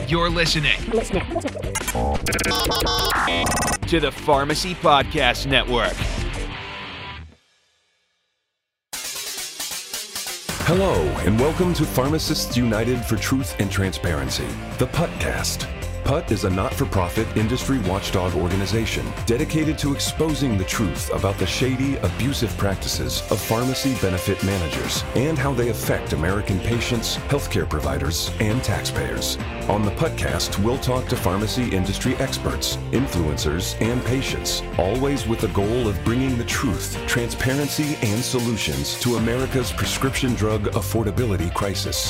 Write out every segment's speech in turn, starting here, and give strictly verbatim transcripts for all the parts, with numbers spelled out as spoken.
You're listening to the Pharmacy Podcast Network. Hello, and welcome to Pharmacists United for Truth and Transparency, the PUTcast. PUT is a not-for-profit industry watchdog organization dedicated to exposing the truth about the shady, abusive practices of pharmacy benefit managers and how they affect American patients, healthcare providers, and taxpayers. On the PUTcast, we'll talk to pharmacy industry experts, influencers, and patients, always with the goal of bringing the truth, transparency, and solutions to America's prescription drug affordability crisis.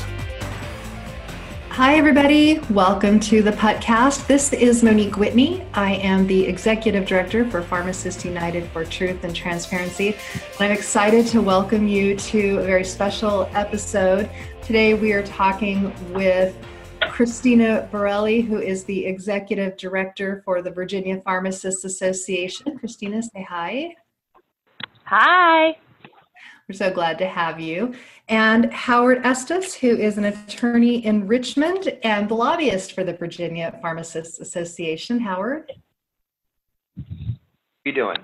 Hi, everybody. Welcome to the PUTcast. This is Monique Whitney. I am the Executive Director for Pharmacists United for Truth and Transparency. And I'm excited to welcome you to a very special episode. Today, we are talking with Christina Borelli, who is the Executive Director for the Virginia Pharmacists Association. Christina, say hi. Hi. We're so glad to have you. And Howard Estes, who is an attorney in Richmond and the lobbyist for the Virginia Pharmacists Association. Howard? How you doing?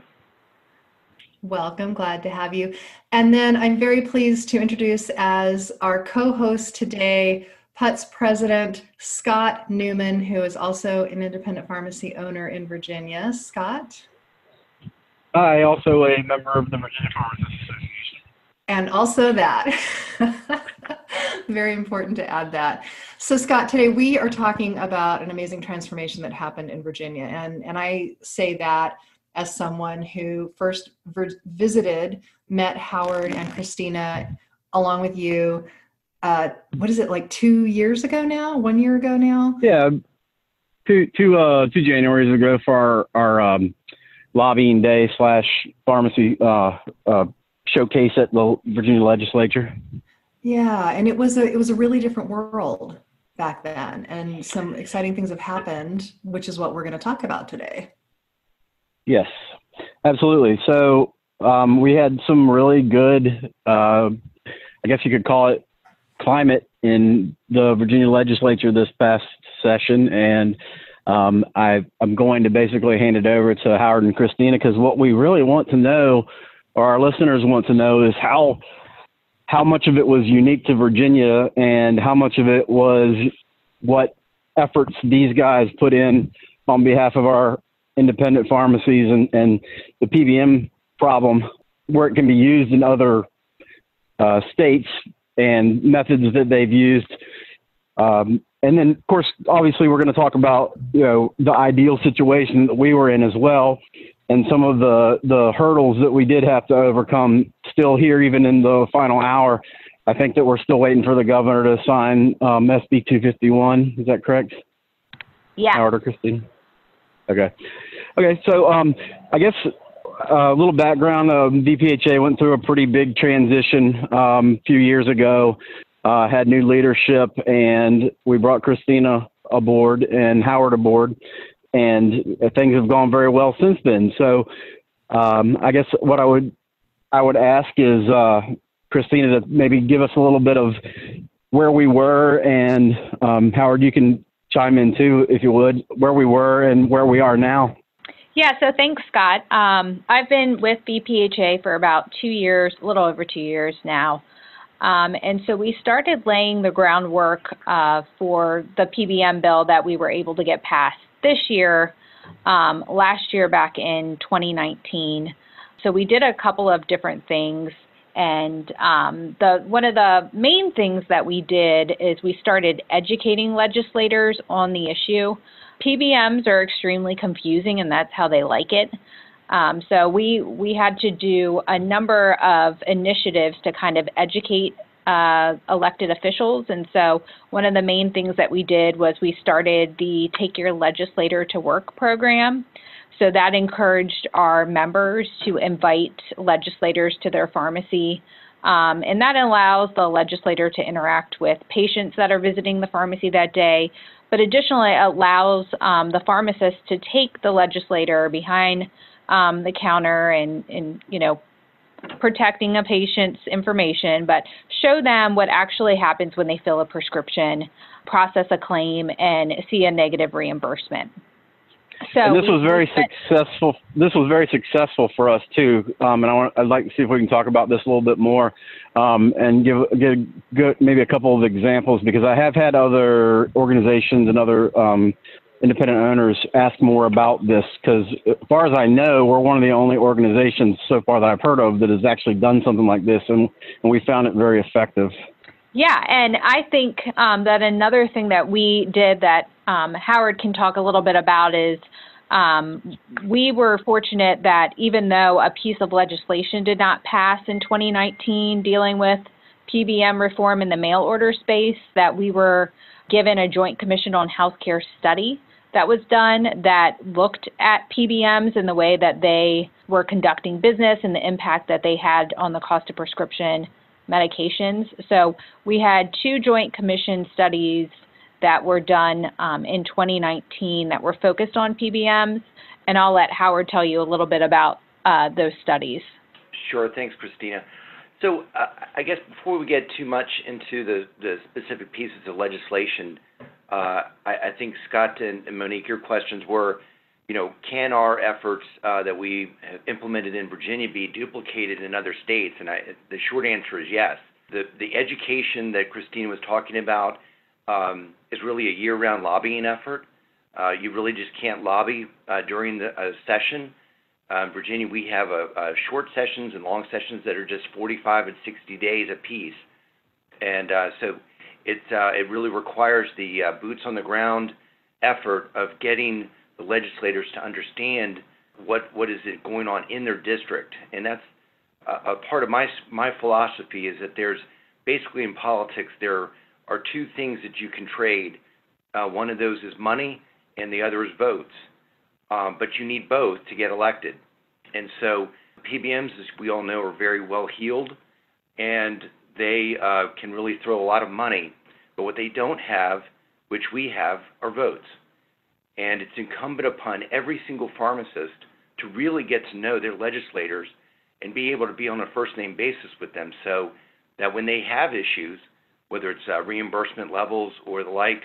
Welcome, glad to have you. And then I'm very pleased to introduce as our co-host today, PUT's president, Scott Newman, who is also an independent pharmacy owner in Virginia. Scott? Hi, also a member of the Virginia Pharmacists Association. And also that. Very important to add that. So Scott, today we are talking about an amazing transformation that happened in Virginia. And, and I say that as someone who first ver- visited, met Howard and Christina along with you. Uh, what is it, like two years ago now? One year ago now? Yeah, two, two, uh, two Januaries ago for our, our um, lobbying day slash pharmacy uh, uh showcase at the Virginia legislature. Yeah, and it was a it was a really different world back then, and some exciting things have happened, which is what we're going to talk about today. Yes, absolutely. So um, we had some really good, uh, I guess you could call it, climate in the Virginia legislature this past session, and um, I, I'm going to basically hand it over to Howard and Christina, because what we really want to know, or our listeners want to know, is how how much of it was unique to Virginia and how much of it was what efforts these guys put in on behalf of our independent pharmacies and, and the P B M problem, where it can be used in other uh, states and methods that they've used. Um, and then, of course, obviously, we're going to talk about, you know, the ideal situation that we were in as well, and some of the, the hurdles that we did have to overcome still here, even in the final hour. I think that we're still waiting for the governor to sign um, S B two fifty-one. Is that correct? Yeah. Howard or Christine? Okay. Okay, so um, I guess uh, a little background. Uh, V P H A went through a pretty big transition um, a few years ago, uh, had new leadership, and we brought Christina aboard and Howard aboard. And things have gone very well since then. So um, I guess what I would I would ask is uh, Christina to maybe give us a little bit of where we were, and um, Howard, you can chime in too, if you would, where we were and where we are now. Yeah, so thanks, Scott. Um, I've been with V P H A for about two years, a little over two years now. Um, and so we started laying the groundwork uh, for the P B M bill that we were able to get passed this year, um, last year back in twenty nineteen. So we did a couple of different things. And um, the one of the main things that we did is we started educating legislators on the issue. P B Ms are extremely confusing, and that's how they like it. Um, so we, we had to do a number of initiatives to kind of educate Uh, elected officials. And so one of the main things that we did was we started the Take Your Legislator to Work program. So that encouraged our members to invite legislators to their pharmacy. Um, and that allows the legislator to interact with patients that are visiting the pharmacy that day, but additionally allows um, the pharmacist to take the legislator behind um, the counter and, and, you know, protecting a patient's information, but show them what actually happens when they fill a prescription, process a claim, and see a negative reimbursement. So and this we, was very we, successful. This was very successful for us too. Um, and I want, I'd like to see if we can talk about this a little bit more um, and give, give, give maybe a couple of examples, because I have had other organizations and other um, independent owners ask more about this, because as far as I know, we're one of the only organizations so far that I've heard of that has actually done something like this, and, and we found it very effective. Yeah, and I think um, that another thing that we did that um, Howard can talk a little bit about is um, we were fortunate that even though a piece of legislation did not pass in twenty nineteen dealing with P B M reform in the mail order space, that we were given a Joint Commission on Healthcare study that was done that looked at P B Ms and the way that they were conducting business and the impact that they had on the cost of prescription medications. So we had two Joint Commission studies that were done um, in twenty nineteen that were focused on P B Ms, and I'll let Howard tell you a little bit about uh, those studies. Sure, thanks, Christina. So uh, I guess before we get too much into the, the specific pieces of legislation, uh, I, I think Scott and, and Monique, your questions were, you know, can our efforts uh, that we have implemented in Virginia be duplicated in other states? And I, the short answer is yes. The, the education that Christina was talking about um, is really a year-round lobbying effort. Uh, you really just can't lobby uh, during the uh, session. Uh, in Virginia, we have a, a short sessions and long sessions that are just forty-five and sixty days apiece. And uh, so it, uh, it really requires the uh, boots-on-the-ground effort of getting the legislators to understand what, what is it going on in their district. And that's a, a part of my, my philosophy is that there's basically in politics there are two things that you can trade. Uh, one of those is money and the other is votes. Um, but you need both to get elected. And so P B Ms, as we all know, are very well heeled, and they uh, can really throw a lot of money. But what they don't have, which we have, are votes. And it's incumbent upon every single pharmacist to really get to know their legislators and be able to be on a first-name basis with them, so that when they have issues, whether it's uh, reimbursement levels or the like,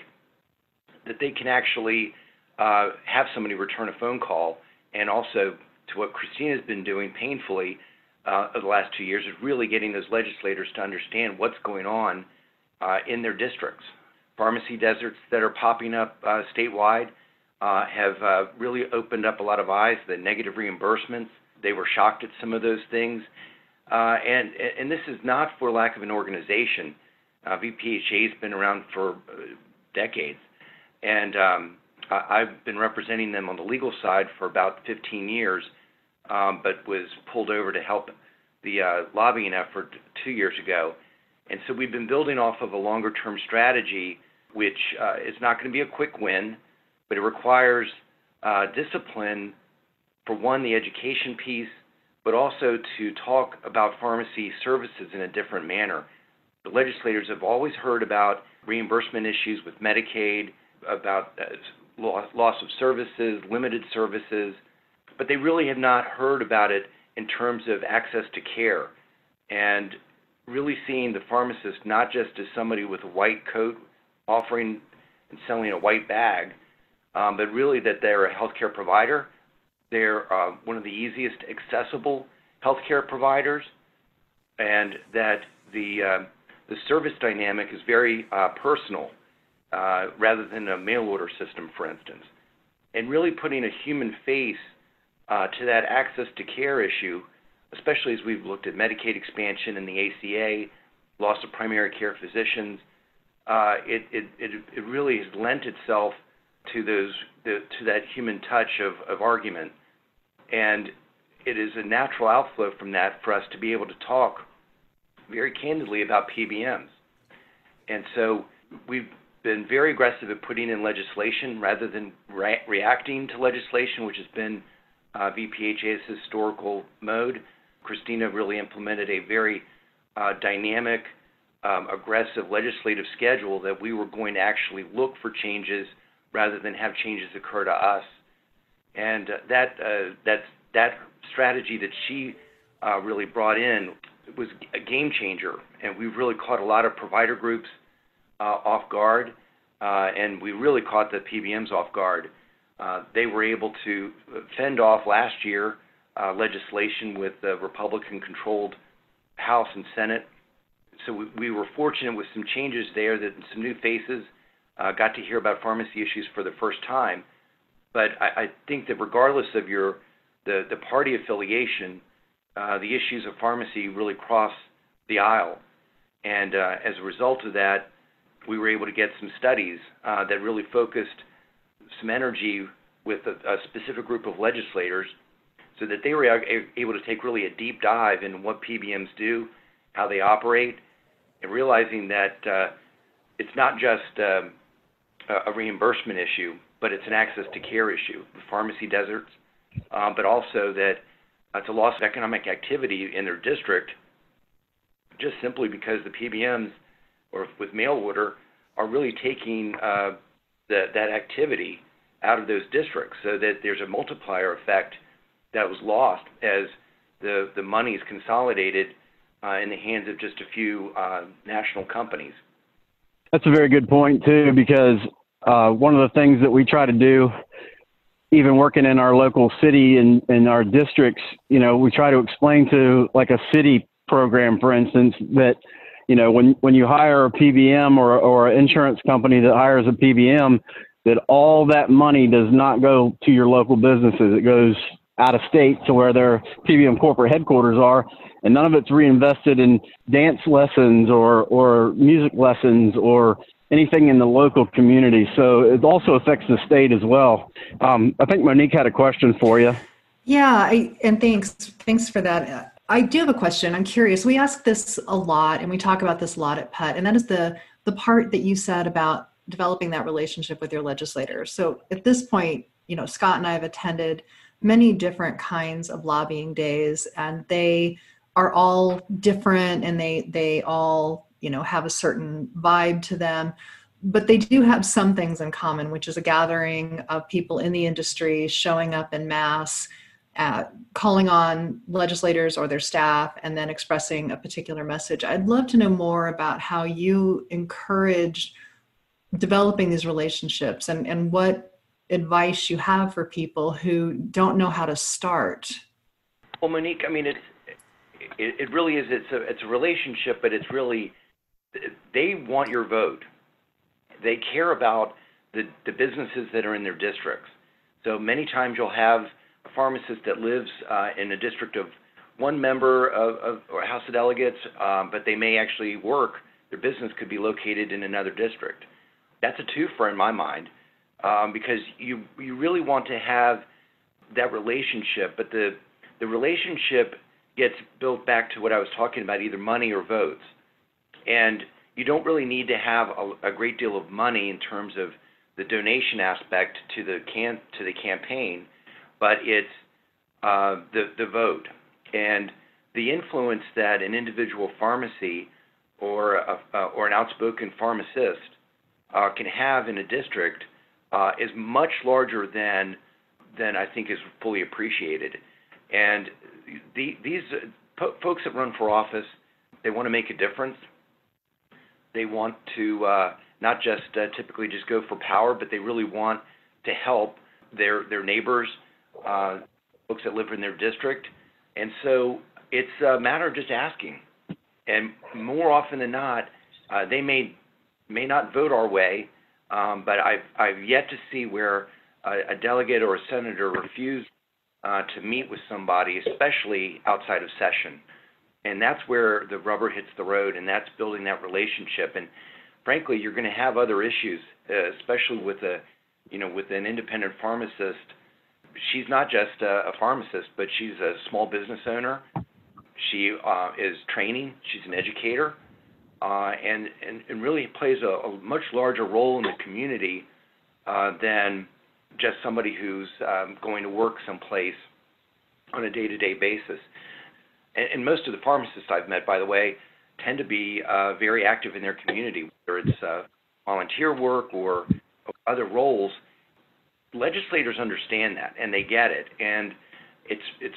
that they can actually uh, have somebody return a phone call. And also, to what Christina's been doing painfully uh, over the last two years, is really getting those legislators to understand what's going on uh, in their districts. Pharmacy deserts that are popping up uh, statewide uh, have uh, really opened up a lot of eyes. The negative reimbursements, they were shocked at some of those things. Uh, and, and this is not for lack of an organization. Uh, V P H A has been around for uh, decades. And um, I've been representing them on the legal side for about fifteen years, um, but was pulled over to help the uh, lobbying effort two years ago. And so we've been building off of a longer-term strategy, which uh, is not going to be a quick win, but it requires uh, discipline for, one, the education piece, but also to talk about pharmacy services in a different manner. The legislators have always heard about reimbursement issues with Medicaid, about uh, loss of services, limited services, but they really have not heard about it in terms of access to care, and really seeing the pharmacist not just as somebody with a white coat offering and selling a white bag, um, but really that they're a healthcare provider. They're uh, one of the easiest accessible healthcare providers, and that the, uh, the service dynamic is very uh, personal. Uh, rather than a mail order system, for instance, and really putting a human face uh, to that access to care issue, especially as we've looked at Medicaid expansion in the A C A, loss of primary care physicians. Uh, it, it, it, it really has lent itself to those the, to that human touch of, of argument, and it is a natural outflow from that for us to be able to talk very candidly about P B Ms. And so we've been very aggressive at putting in legislation rather than re reacting to legislation, which has been uh, V P H A's historical mode. Christina really implemented a very uh, dynamic, um, aggressive legislative schedule that we were going to actually look for changes rather than have changes occur to us. And uh, that, uh, that's, that strategy that she uh, really brought in was a game changer, and we really caught a lot of provider groups uh, off guard, uh, and we really caught the P B Ms off guard. Uh, they were able to fend off last year uh, legislation with the Republican-controlled House and Senate. So we, we were fortunate with some changes there, that some new faces uh, got to hear about pharmacy issues for the first time. But I, I think that regardless of your the, the party affiliation, uh, the issues of pharmacy really cross the aisle. And uh, as a result of that, we were able to get some studies uh, that really focused some energy with a, a specific group of legislators, so that they were able to take really a deep dive in what P B Ms do, how they operate, and realizing that uh, it's not just um, a reimbursement issue, but it's an access to care issue, the pharmacy deserts, um, but also that it's a loss of economic activity in their district, just simply because the P B Ms, or with mail order, are really taking uh, the, that activity out of those districts, so that there's a multiplier effect that was lost as the, the money is consolidated uh, in the hands of just a few uh, national companies. That's a very good point, too, because uh, one of the things that we try to do, even working in our local city and in our districts, you know, we try to explain to, like, a city program, for instance, that, you know, when, when you hire a P B M or, or an insurance company that hires a P B M, that all that money does not go to your local businesses. It goes out of state to where their P B M corporate headquarters are, and none of it's reinvested in dance lessons or, or music lessons or anything in the local community. So it also affects the state as well. Um, I think Monique had a question for you. Yeah, I, and thanks. Thanks for that. I do have a question. I'm curious. We ask this a lot, and we talk about this a lot at P U T, and that is the, the part that you said about developing that relationship with your legislators. So at this point, you know, Scott and I have attended many different kinds of lobbying days, and they are all different, and they they all, you know, have a certain vibe to them, but they do have some things in common, which is a gathering of people in the industry showing up en masse, uh, calling on legislators or their staff, and then expressing a particular message. I'd love to know more about how you encourage developing these relationships, and, and what advice you have for people who don't know how to start. Well, Monique, I mean, it's, it, it really is, it's a, it's a relationship, but it's really, they want your vote. They care about the, the businesses that are in their districts. So many times you'll have a pharmacist that lives uh, in a district of one member of, of or House of Delegates, um, but they may actually work, their business could be located in another district. That's a twofer in my mind, um, because you you really want to have that relationship, but the the relationship gets built back to what I was talking about, either money or votes. And you don't really need to have a, a great deal of money in terms of the donation aspect to the can to the campaign, but it's uh, the the vote and the influence that an individual pharmacy or a, uh, or an outspoken pharmacist Uh, can have in a district uh, is much larger than than I think is fully appreciated. And the, these uh, po- folks that run for office, they want to make a difference. They want to uh, not just uh, typically just go for power, but they really want to help their their neighbors, uh, folks that live in their district. And so it's a matter of just asking. And more often than not, uh, they may may not vote our way, um, but I've, I've yet to see where a, a delegate or a senator refused uh, to meet with somebody, especially outside of session. And that's where the rubber hits the road, and that's building that relationship. And frankly, you're going to have other issues, uh, especially with a, you know, with an independent pharmacist. She's not just a, a pharmacist, but she's a small business owner. She uh, is training. She's an educator. Uh, and, and, and really plays a, a much larger role in the community uh, than just somebody who's um, going to work someplace on a day-to-day basis. And, and most of the pharmacists I've met, by the way, tend to be uh, very active in their community, whether it's uh, volunteer work or other roles. Legislators understand that, and they get it. And it's, it's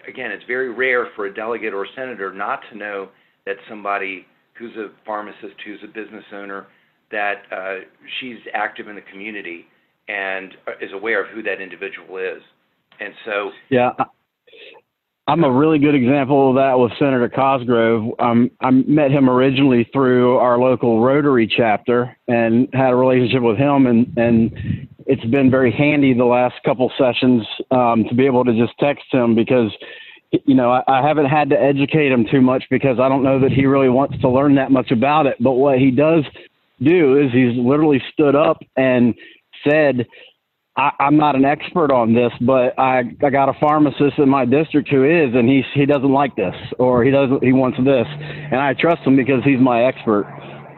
again, it's very rare for a delegate or a senator not to know that somebody who's a pharmacist, who's a business owner, that uh, she's active in the community and is aware of who that individual is. And so, yeah, I'm a really good example of that with Senator Cosgrove. Um, I met him originally through our local Rotary chapter and had a relationship with him, and, and it's been very handy the last couple sessions um, to be able to just text him because, you know, I, I haven't had to educate him too much because I don't know that he really wants to learn that much about it. But what he does do is he's literally stood up and said, I, I'm not an expert on this, but I, I got a pharmacist in my district who is, and he he doesn't like this, or he doesn't he wants this, and I trust him because he's my expert.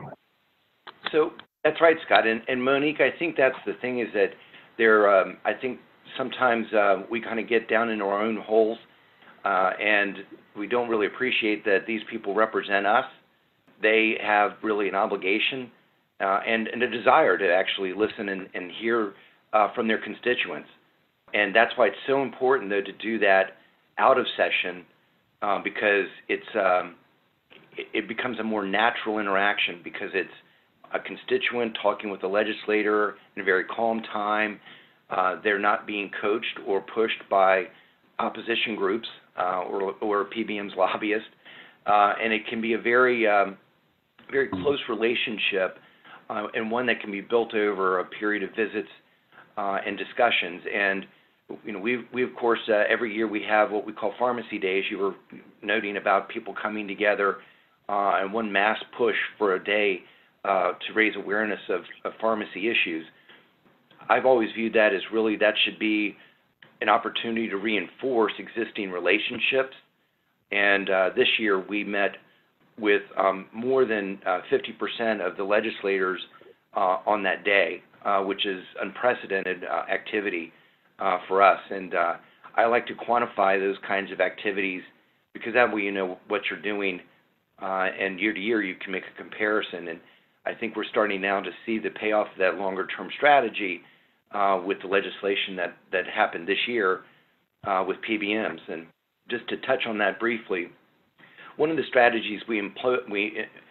So that's right, Scott, and, and Monique, I think that's the thing is that there. Um, I think sometimes uh, we kind of get down into our own holes, uh, and we don't really appreciate that these people represent us. They have really an obligation uh, and and a desire to actually listen and, and hear Uh, from their constituents. And that's why it's so important, though, to do that out of session uh, because it's um, it, it becomes a more natural interaction because it's a constituent talking with a legislator in a very calm time. Uh, they're not being coached or pushed by opposition groups uh, or, or P B M's lobbyists. Uh, and it can be a very, um, very close relationship uh, and one that can be built over a period of visits Uh, and discussions. And, you know, we, we of course, uh, every year we have what we call Pharmacy Days. You were noting about people coming together uh, and one mass push for a day uh, to raise awareness of, of pharmacy issues. I've always viewed that as really that should be an opportunity to reinforce existing relationships. And uh, this year we met with um, more than uh, fifty percent of the legislators uh, on that day. Uh, which is unprecedented uh, activity uh, for us. And uh, I like to quantify those kinds of activities because that way you know what you're doing, uh, and year to year you can make a comparison. And I think we're starting now to see the payoff of that longer-term strategy uh, with the legislation that, that happened this year uh, with P B Ms. And just to touch on that briefly, one of the strategies we, employ, we,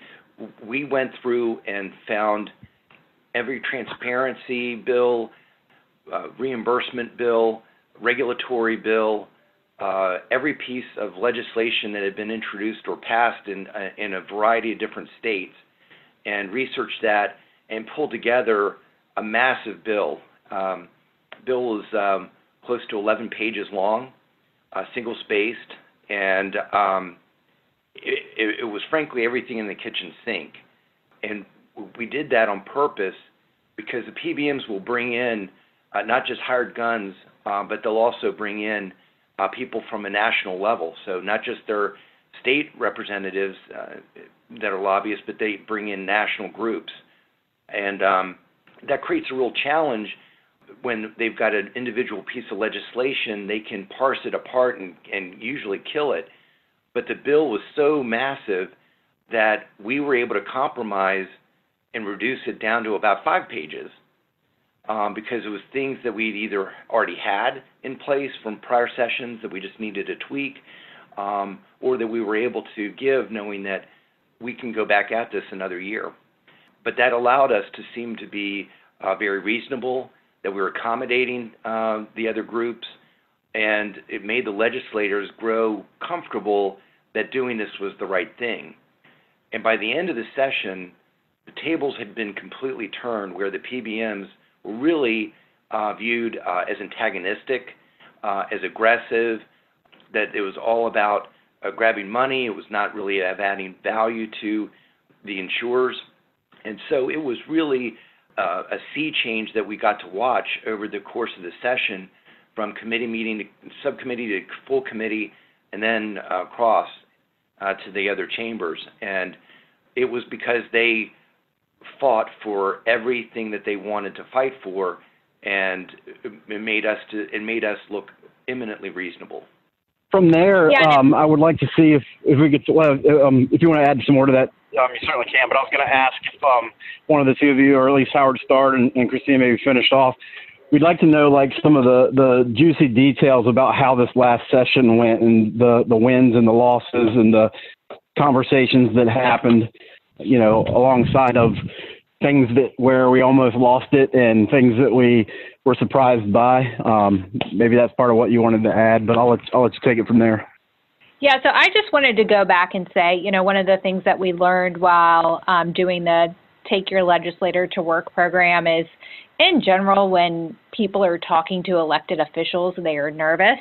we went through and found every transparency bill, uh, reimbursement bill, regulatory bill, uh, every piece of legislation that had been introduced or passed in, uh, in a variety of different states, and researched that and pulled together a massive bill. Um, bill is um, close to eleven pages long, uh, single-spaced, and um, it, it, it was frankly everything in the kitchen sink. And we did that on purpose because the P B Ms will bring in uh, not just hired guns, uh, but they'll also bring in uh, people from a national level. So not just their state representatives uh, that are lobbyists, but they bring in national groups. And um, that creates a real challenge when they've got an individual piece of legislation. They can parse it apart and, and usually kill it. But the bill was so massive that we were able to compromise and reduce it down to about five pages um, because it was things that we'd either already had in place from prior sessions that we just needed to tweak um, or that we were able to give knowing that we can go back at this another year. But that allowed us to seem to be uh, very reasonable, that we were accommodating uh, the other groups, and it made the legislators grow comfortable that doing this was the right thing. And by the end of the session, the tables had been completely turned where the P B Ms were really uh, viewed uh, as antagonistic, uh, as aggressive, that it was all about uh, grabbing money. It was not really of adding value to the insurers. And so it was really uh, a sea change that we got to watch over the course of the session from committee meeting to subcommittee to full committee and then uh, across uh, to the other chambers. And it was because they fought for everything that they wanted to fight for, and it made us to it made us look eminently reasonable. From there, yeah. um, I would like to see if if we could, well, um, if you want to add some more to that, um, you certainly can. But I was going to ask if um, one of the two of you, or at least Howard Start and, and Christina maybe finished off, we'd like to know like some of the, the juicy details about how this last session went and the, the wins and the losses and the conversations that happened, you know, alongside of things that where we almost lost it and things that we were surprised by. Um, maybe that's part of what you wanted to add, but I'll let, I'll let you take it from there. Yeah, so I just wanted to go back and say, you know, one of the things that we learned while um, doing the Take Your Legislator to Work program is, in general, when people are talking to elected officials, they are nervous.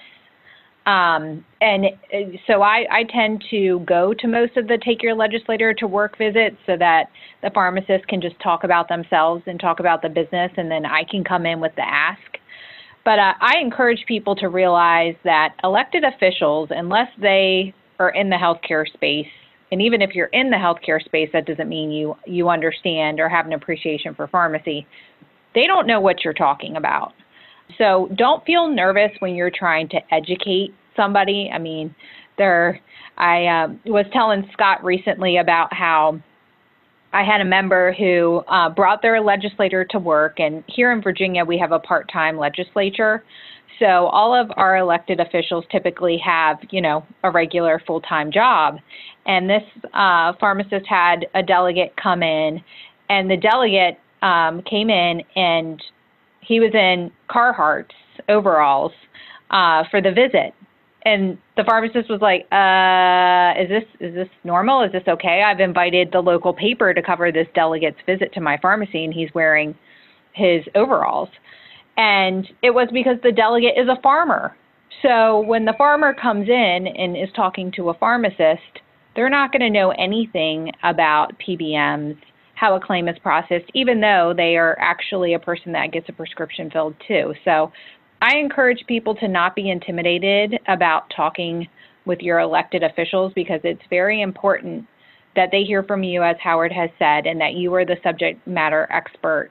Um, and so I, I tend to go to most of the Take Your Legislator to Work visits so that the pharmacist can just talk about themselves and talk about the business, and then I can come in with the ask. But uh, I encourage people to realize that elected officials, unless they are in the healthcare space, and even if you're in the healthcare space, that doesn't mean you, you understand or have an appreciation for pharmacy. They don't know what you're talking about. So don't feel nervous when you're trying to educate somebody. I mean, there. I uh, was telling Scott recently about how I had a member who uh, brought their legislator to work, and here in Virginia we have a part-time legislature. So all of our elected officials typically have, you know, a regular full-time job. And this uh, pharmacist had a delegate come in, and the delegate um, came in and he was in Carhartt's overalls uh, for the visit. And the pharmacist was like, uh, is this is this normal? Is this okay? I've invited the local paper to cover this delegate's visit to my pharmacy, and he's wearing his overalls. And it was because the delegate is a farmer. So when the farmer comes in and is talking to a pharmacist, they're not going to know anything about P B Ms, how a claim is processed, even though they are actually a person that gets a prescription filled too. So I encourage people to not be intimidated about talking with your elected officials, because it's very important that they hear from you, as Howard has said, and that you are the subject matter expert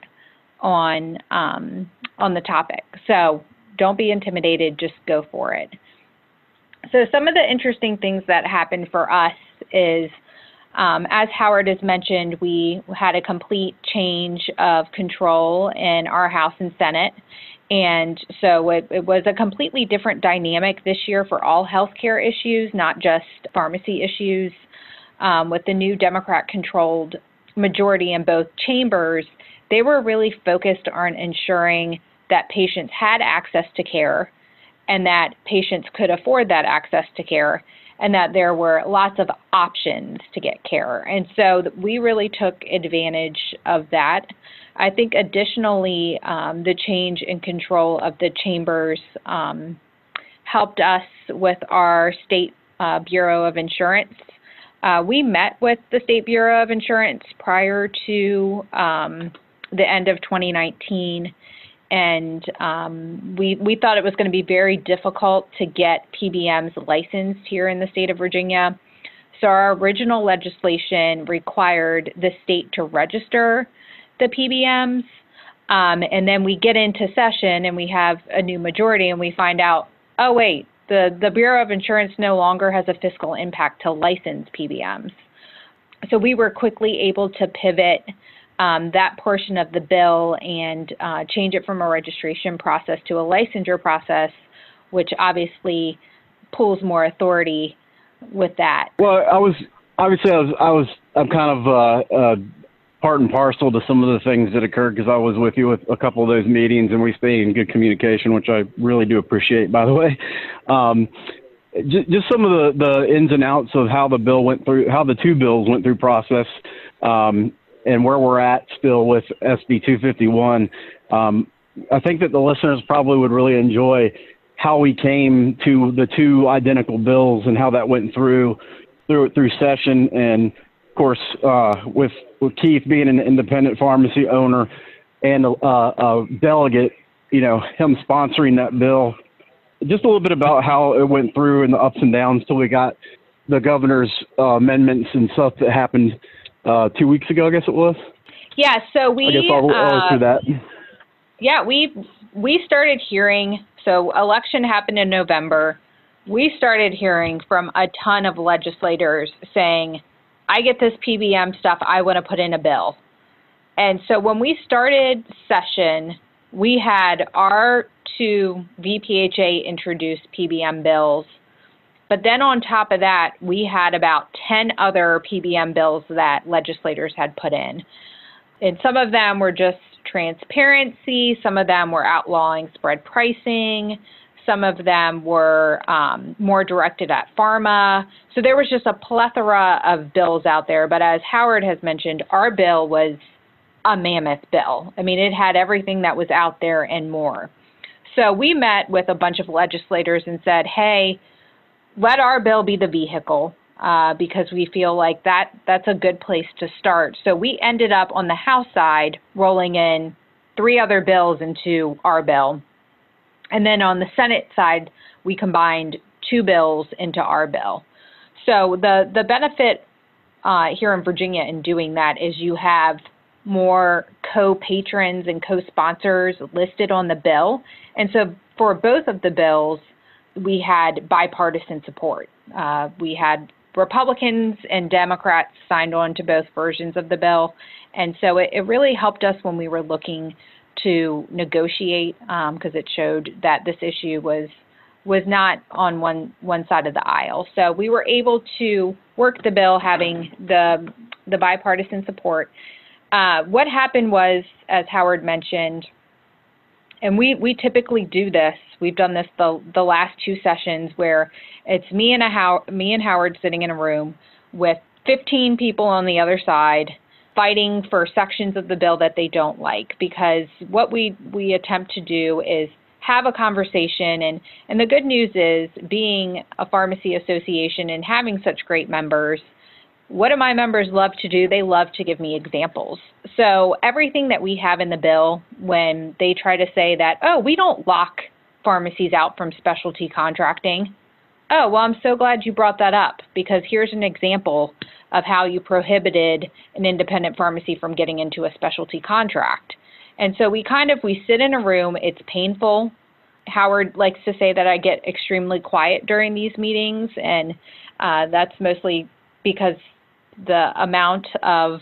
on um, on the topic. So don't be intimidated, just go for it. So some of the interesting things that happened for us is, um, as Howard has mentioned, we had a complete change of control in our House and Senate. And so it, it was a completely different dynamic this year for all healthcare issues, not just pharmacy issues. Um, with the new Democrat-controlled majority in both chambers, they were really focused on ensuring that patients had access to care and that patients could afford that access to care, and that there were lots of options to get care. And so we really took advantage of that. I think additionally, um, the change in control of the chambers um, helped us with our State uh, Bureau of Insurance. Uh, we met with the State Bureau of Insurance prior to um, the end of twenty nineteen, and um, we, we thought it was going to be very difficult to get P B Ms licensed here in the state of Virginia. So our original legislation required the state to register the P B Ms, um, and then we get into session and we have a new majority and we find out, oh wait, the, the Bureau of Insurance no longer has a fiscal impact to license P B Ms. So we were quickly able to pivot um, that portion of the bill and uh, change it from a registration process to a licensure process, which obviously pulls more authority with that. Well, I was obviously I was I was I'm kind of uh, uh, part and parcel to some of the things that occurred, because I was with you with a couple of those meetings and we stayed in good communication, which I really do appreciate, by the way. Um, just, just some of the, the ins and outs of how the bill went through, how the two bills went through process, um, and where we're at still with S B two fifty-one. Um, I think that the listeners probably would really enjoy how we came to the two identical bills and how that went through through through session. And of course, uh, with, with Keith being an independent pharmacy owner and a, a delegate, you know, him sponsoring that bill, just a little bit about how it went through and the ups and downs till we got the governor's uh, amendments and stuff that happened uh, two weeks ago, I guess it was. Yeah, so we... I guess I'll, I'll uh, through that. Yeah, we we started hearing, so election happened in November. We started hearing from a ton of legislators saying, I get this P B M stuff, I want to put in a bill. And so when we started session, we had our two V P H A introduced P B M bills, but then on top of that, we had about ten other P B M bills that legislators had put in. And some of them were just transparency, some of them were outlawing spread pricing, some of them were um, more directed at pharma. So there was just a plethora of bills out there. But as Howard has mentioned, our bill was a mammoth bill. I mean, it had everything that was out there and more. So we met with a bunch of legislators and said, hey, let our bill be the vehicle uh, because we feel like that that's a good place to start. So we ended up on the House side rolling in three other bills into our bill. And then on the Senate side, we combined two bills into our bill. So the, the benefit uh, here in Virginia in doing that is you have more co-patrons and co-sponsors listed on the bill. And so for both of the bills, we had bipartisan support. Uh, we had Republicans and Democrats signed on to both versions of the bill. And so it, it really helped us when we were looking to negotiate because um, it showed that this issue was was not on one one side of the aisle. So we were able to work the bill having the the bipartisan support. Uh, what happened was, as Howard mentioned, and we, we typically do this. We've done this the the last two sessions where it's me and a How, me and Howard sitting in a room with fifteen people on the other side, fighting for sections of the bill that they don't like, because what we, we attempt to do is have a conversation. And, and the good news is, being a pharmacy association and having such great members, what do my members love to do? They love to give me examples. So everything that we have in the bill, when they try to say that, oh, we don't lock pharmacies out from specialty contracting. Oh, well, I'm so glad you brought that up, because here's an example of how you prohibited an independent pharmacy from getting into a specialty contract. And so we kind of, we sit in a room, it's painful. Howard likes to say that I get extremely quiet during these meetings, and uh, that's mostly because the amount of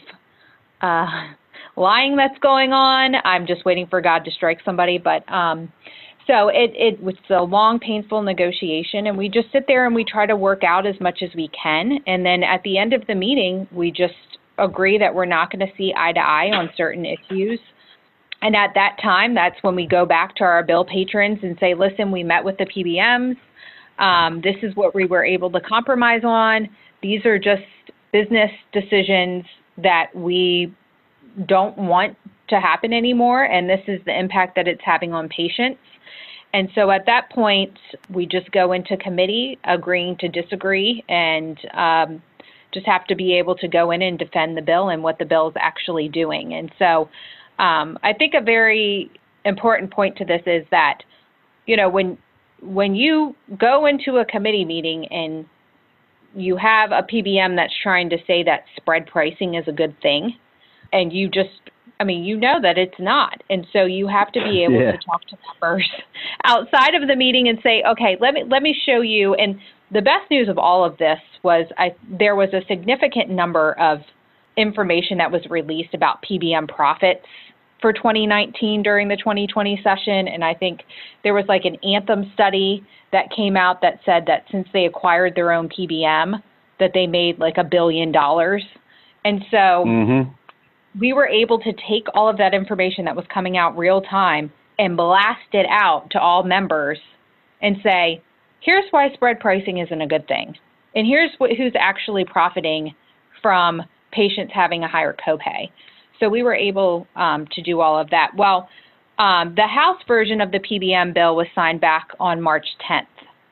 uh, lying that's going on. I'm just waiting for God to strike somebody. But um, so it, it was a long, painful negotiation, and we just sit there and we try to work out as much as we can. And then at the end of the meeting, we just agree that we're not going to see eye to eye on certain issues. And at that time, that's when we go back to our bill patrons and say, listen, we met with the P B Ms. Um, this is what we were able to compromise on. These are just business decisions that we don't want to happen anymore, and this is the impact that it's having on patients. And so at that point, we just go into committee agreeing to disagree, and um, just have to be able to go in and defend the bill and what the bill is actually doing. And so um, I think a very important point to this is that, you know, when when you go into a committee meeting and you have a P B M that's trying to say that spread pricing is a good thing, and you just, I mean, you know that it's not. And so you have to be able yeah. to talk to members outside of the meeting and say, okay, let me let me show you. And the best news of all of this was I, there was a significant number of information that was released about P B M profits for twenty nineteen during the twenty twenty session. And I think there was like an Anthem study that came out that said that since they acquired their own P B M, that they made like a billion dollars. And so mm-hmm. we were able to take all of that information that was coming out real time and blast it out to all members and say, here's why spread pricing isn't a good thing. And here's what, who's actually profiting from patients having a higher copay. So we were able um, to do all of that. Well, um, the House version of the P B M bill was signed back on March tenth.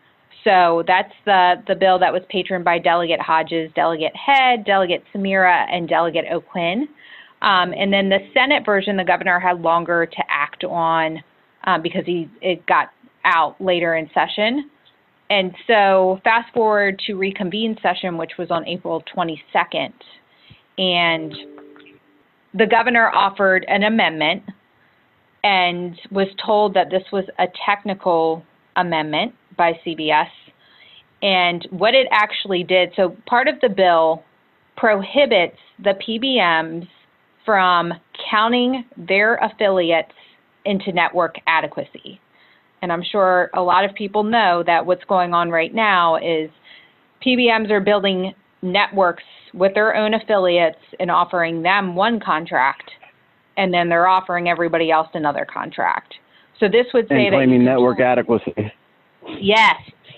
So that's the, the bill that was patroned by Delegate Hodges, Delegate Head, Delegate Samira, and Delegate O'Quinn. Um, and then the Senate version, the governor had longer to act on um, because he it got out later in session. And so fast forward to reconvene session, which was on April twenty-second. And the governor offered an amendment and was told that this was a technical amendment by C B S. And what it actually did, so part of the bill prohibits the P B Ms from counting their affiliates into network adequacy. And I'm sure a lot of people know that what's going on right now is P B Ms are building networks with their own affiliates and offering them one contract, and then they're offering everybody else another contract. So this would say and that claiming network adequacy. Yes.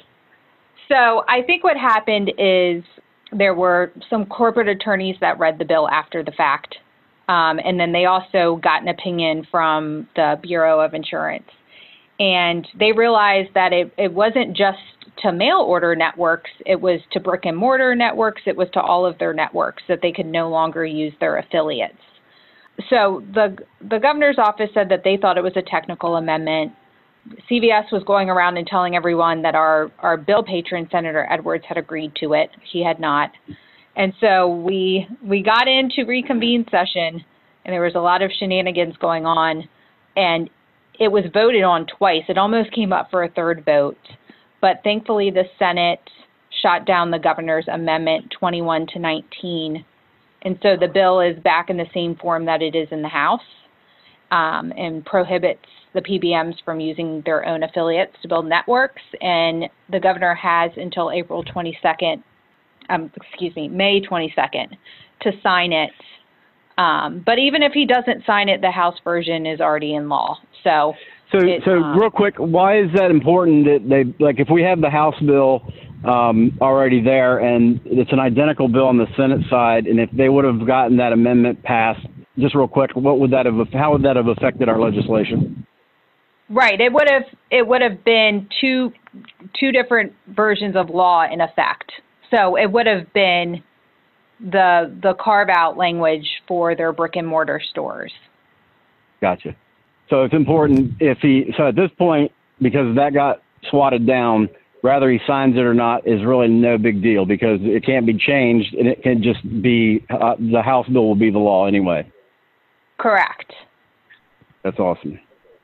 So I think what happened is there were some corporate attorneys that read the bill after the fact, um, and then they also got an opinion from the Bureau of Insurance. And they realized that it, it wasn't just to mail order networks, it was to brick and mortar networks, it was to all of their networks, that they could no longer use their affiliates. So the the governor's office said that they thought it was a technical amendment. C V S was going around and telling everyone that our, our bill patron, Senator Edwards, had agreed to it. He had not. And so we we got into reconvene session, and there was a lot of shenanigans going on, and it was voted on twice. It almost came up for a third vote. But thankfully, the Senate shot down the governor's amendment twenty-one to nineteen. And so the bill is back in the same form that it is in the House, um, and prohibits the P B Ms from using their own affiliates to build networks. And the governor has until April twenty-second, um, excuse me, May twenty-second to sign it. Um, but even if he doesn't sign it, the House version is already in law. So, so, it, so um, real quick, why is that important that they, like, if we have the House bill um, already there and it's an identical bill on the Senate side, and if they would have gotten that amendment passed, just real quick, what would that have, how would that have affected our legislation? Right. It would have, it would have been two, two different versions of law in effect. So it would have been the the carve out language for their brick and mortar stores. Gotcha. So it's important if he, so at this point, because that got swatted down, whether he signs it or not is really no big deal because it can't be changed and it can just be, uh, the House bill will be the law anyway. Correct. That's awesome.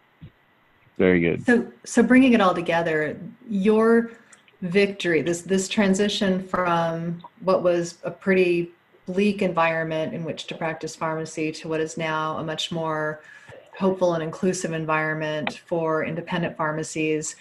Very good. So, so bringing it all together, your victory, this this transition from what was a pretty bleak environment in which to practice pharmacy to what is now a much more hopeful and inclusive environment for independent pharmacies,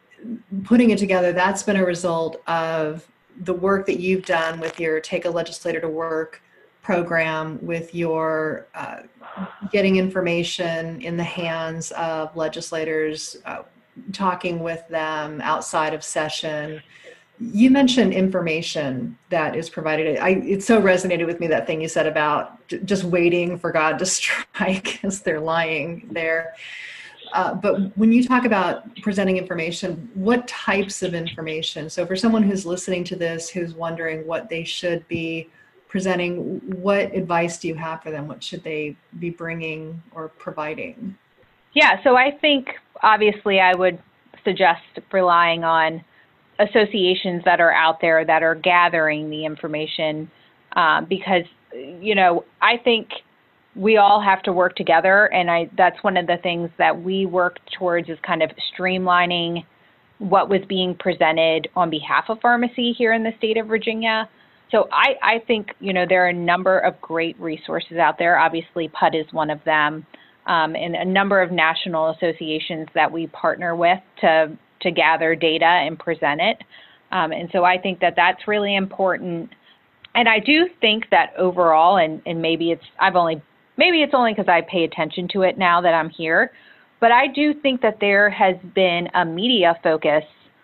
putting it together, that's been a result of the work that you've done with your Take a Legislator to Work program, with your uh, getting information in the hands of legislators, uh, talking with them outside of session. You mentioned information that is provided. I, it so resonated with me, that thing you said about j- just waiting for God to strike as they're lying there. Uh, but when you talk about presenting information, what types of information? So for someone who's listening to this, who's wondering what they should be presenting, what advice do you have for them? What should they be bringing or providing? Yeah, so I think obviously I would suggest relying on associations that are out there that are gathering the information, uh, because, you know, I think we all have to work together, and I that's one of the things that we work towards, is kind of streamlining what was being presented on behalf of pharmacy here in the state of Virginia. So I, I think, you know, there are a number of great resources out there. Obviously, P U D is one of them. Um, and a number of national associations that we partner with to to gather data and present it. Um, and so I think that that's really important. And I do think that overall, and, and maybe it's I've only maybe it's only because I pay attention to it now that I'm here, but I do think that there has been a media focus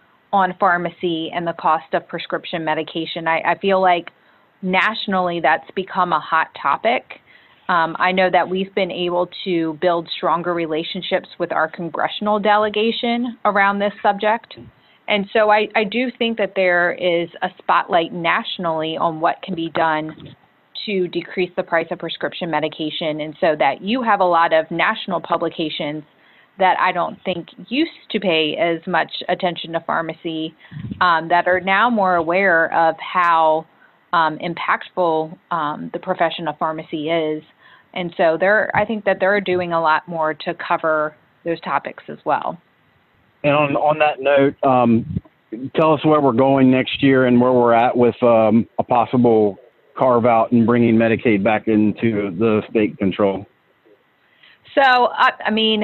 on pharmacy and the cost of prescription medication. I, I feel like nationally that's become a hot topic. Um, I know that we've been able to build stronger relationships with our congressional delegation around this subject. And so I, I do think that there is a spotlight nationally on what can be done to decrease the price of prescription medication. And so that you have a lot of national publications that I don't think used to pay as much attention to pharmacy, um, that are now more aware of how um, impactful um, the profession of pharmacy is. And so they're, I think that they're doing a lot more to cover those topics as well. And on, on that note, um, tell us where we're going next year and where we're at with um, a possible carve out and bringing Medicaid back into the state control. So, I, I mean,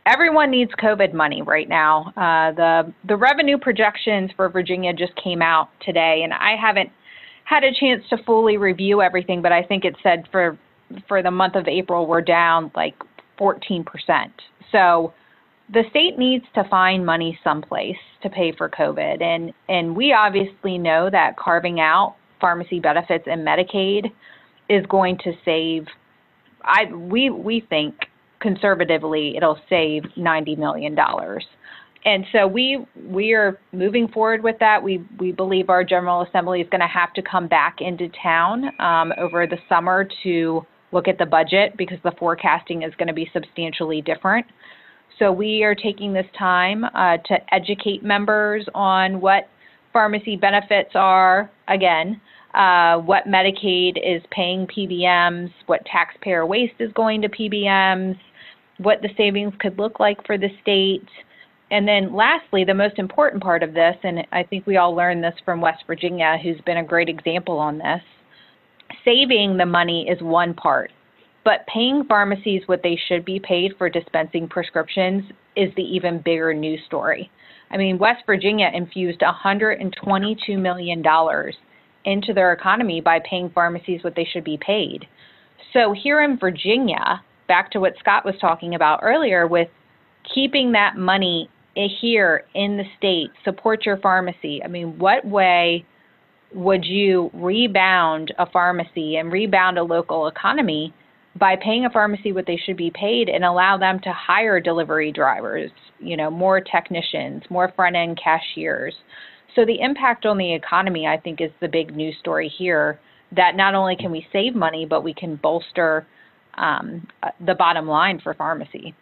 everyone needs COVID money right now. Uh, the the revenue projections for Virginia just came out today, and I haven't had a chance to fully review everything, but I think it said for for the month of April, we're down like fourteen percent. So the state needs to find money someplace to pay for COVID. And, and we obviously know that carving out pharmacy benefits and Medicaid is going to save, I we we think conservatively, it'll save ninety million dollars. And so we we are moving forward with that. We we believe our General Assembly is going to have to come back into town um, over the summer to look at the budget because the forecasting is going to be substantially different. So we are taking this time uh, to educate members on what pharmacy benefits are, again, uh, what Medicaid is paying P B Ms, what taxpayer waste is going to P B Ms, what the savings could look like for the state. And then lastly, the most important part of this, and I think we all learned this from West Virginia, who's been a great example on this, saving the money is one part, but paying pharmacies what they should be paid for dispensing prescriptions is the even bigger news story. I mean, West Virginia infused one hundred twenty-two million dollars into their economy by paying pharmacies what they should be paid. So here in Virginia, back to what Scott was talking about earlier with keeping that money here in the state, support your pharmacy. I mean, what way would you rebound a pharmacy and rebound a local economy by paying a pharmacy what they should be paid and allow them to hire delivery drivers, you know, more technicians, more front-end cashiers? So the impact on the economy, I think, is the big news story here, that not only can we save money, but we can bolster um, the bottom line for pharmacy.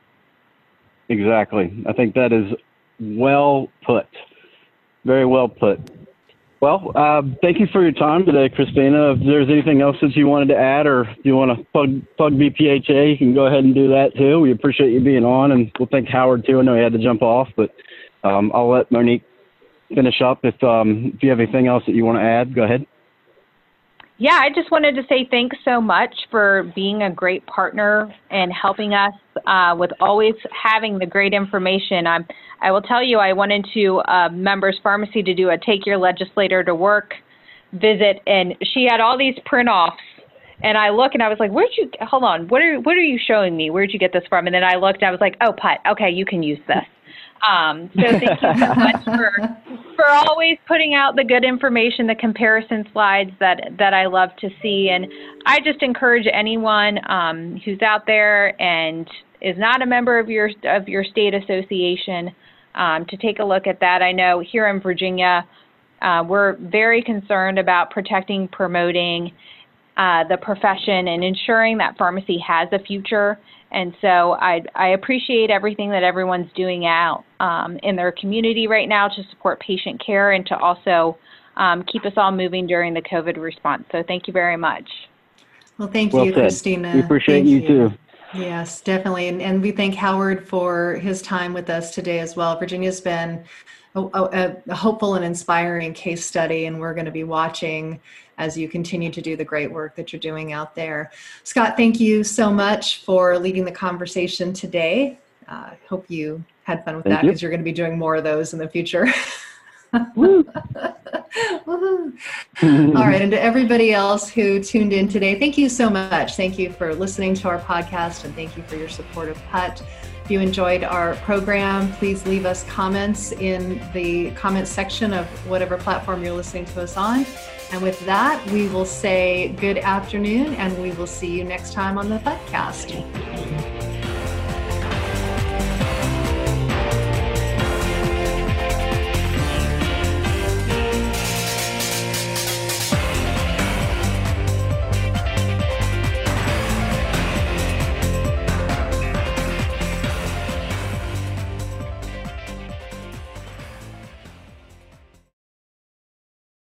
Exactly. I think that is well put. Very well put. Well, uh, thank you for your time today, Christina. If there's anything else that you wanted to add or you want to plug, plug B P H A, you can go ahead and do that too. We appreciate you being on, and we'll thank Howard too. I know he had to jump off, but um, I'll let Monique finish up. If, um, if you have anything else that you want to add, go ahead. Yeah, I just wanted to say thanks so much for being a great partner and helping us uh, with always having the great information. I'm, I will tell you, I went into a member's pharmacy to do a Take Your Legislator to Work visit, and she had all these print-offs. And I look and I was like, where'd you, hold on, what are, what are you showing me? Where'd you get this from? And then I looked and I was like, oh, Put, okay, you can use this. Um, so thank you so much for for always putting out the good information, the comparison slides that that I love to see. And I just encourage anyone um, who's out there and is not a member of your of your state association um, to take a look at that. I know here in Virginia, uh, we're very concerned about protecting, promoting uh, the profession and ensuring that pharmacy has a future. And so I, I appreciate everything that everyone's doing out um, in their community right now to support patient care and to also um, keep us all moving during the COVID response. So thank you very much. Well, thank well you, said. Christina. We appreciate thank you, you too. Yes, definitely. And, and we thank Howard for his time with us today as well. Virginia's been a, a, a hopeful and inspiring case study, and we're going to be watching as you continue to do the great work that you're doing out there. Scott, thank you so much for leading the conversation today. I uh, hope you had fun with thank that you. because you're going to be doing more of those in the future. Woo. All right. And to everybody else who tuned in today, thank you so much. Thank you for listening to our podcast, and thank you for your support of P U T. If you enjoyed our program, please leave us comments in the comments section of whatever platform you're listening to us on. And with that, we will say good afternoon, and we will see you next time on the podcast.